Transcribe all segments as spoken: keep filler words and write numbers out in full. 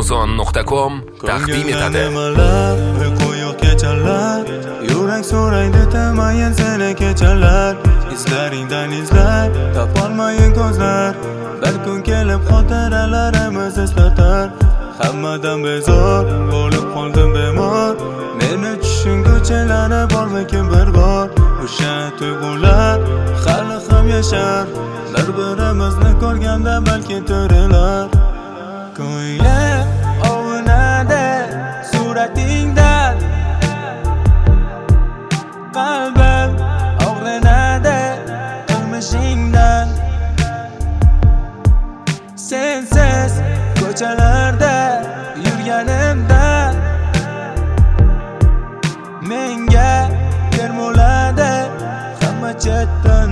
amazon nuqta com taqdim etadi. Uyqu yo'q kechalar, yurak so'raydi tamayin seni kechalar. Izlaringdan izlar, topolmayin ko'zlar. Bir kun kelib xotiralarimiz eslatar. Hammadan bezor, bo'lib qoldim bemor. Meni tushun ko'chalari bormikin bir bor. O'sha tuyg'ular hali ham yashar. Bir-birimizni ko'rganda balki tirilar. Ko'nglim ovunadi suratingdan, qalbim og'rinadi qilmishingdan. Sensiz ko'chalarda yurganimda menga termuladi hamma chetdan.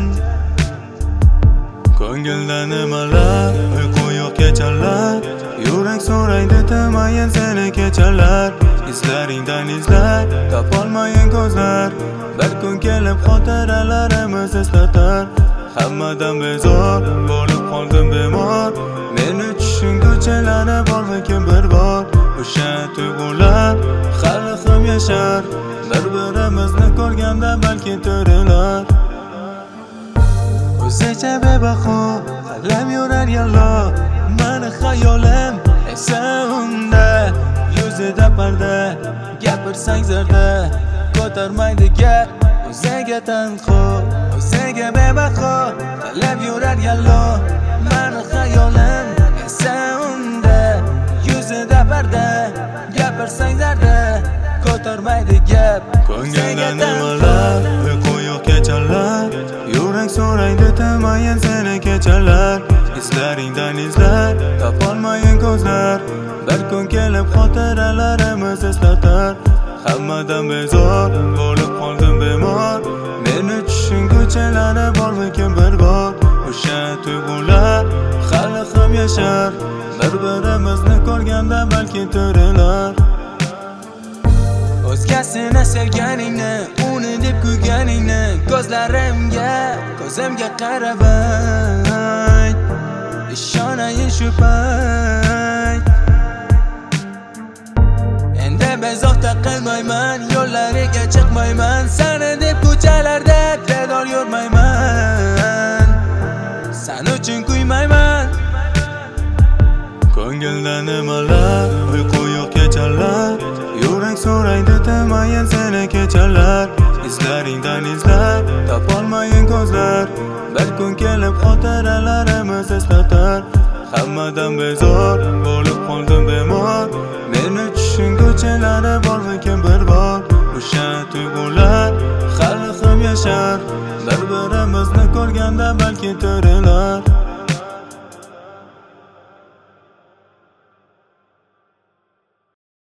Ko'ngildan nimalar, uyqu yo'q kechalar, yurak so'raydi tamayin seni kechalar. Izlaringdan izlar, topolmayin ko'zlar. Bir kun kelib xotiralarimiz eslatar. Hammadan bezor, bo'lib qoldim bemor. Meni tushun ko'chalari bormikin bir bor. O'sha tuyg'ular hali ham yashar. Bir-birimizni ko'rganda balki tirilar. O'zicha bebaho qalam yurar yallo. Mani xayolim esa unda. Yuzida parda, gapirsang zarda. Ko'tarmaydi gap, o'ziga tanqo. O'ziga bebaho qalam yurar yallo. Mani xayolim esa unda. Yuzida parda, gapirsang zarda. Ko'tarmaydi gap, ko'ngilda nimalar, uyqu yo'q kechalar, yurak so'raydi tamayin seni kechalar. Izlaringdan izlar, topolmayin ko'zlar. Bir kun kelib xotiralarimiz eslatar. Hammadan bezor, bo'lib qoldim bemor. Meni tushun ko'chalari bormikin bir bor. O'sha tuyg'ular hali ham yashar. Bir-birimizni ko'rganda balki tirilar. O'zgasini sevganingni, uni deb kuyganingni ko'zlarimga, ko'zimga qarab ayt. Ishonayin shu payt. Endi bezoqda qilmayman, yo'llariga chiqmayman. Seni deb ko'chalarda tedor yurmayman. Sen uchun kuymayman. Ko'ngilda nimalar, uyqu yo'q kechalar, yurak so'raydi tamayin seni kechalar. Izlaringdan izlar, topolmayin ko'zlar. Bir kun kelib xotiralarimiz eslatar. Hammadan bezor, bo'lib qoldim bemor. Meni tushun ko'chalari bormikin bir bor. O'sha tuyg'ular hali ham yashar. Bir-birimizni ko'rganda balki tirilar.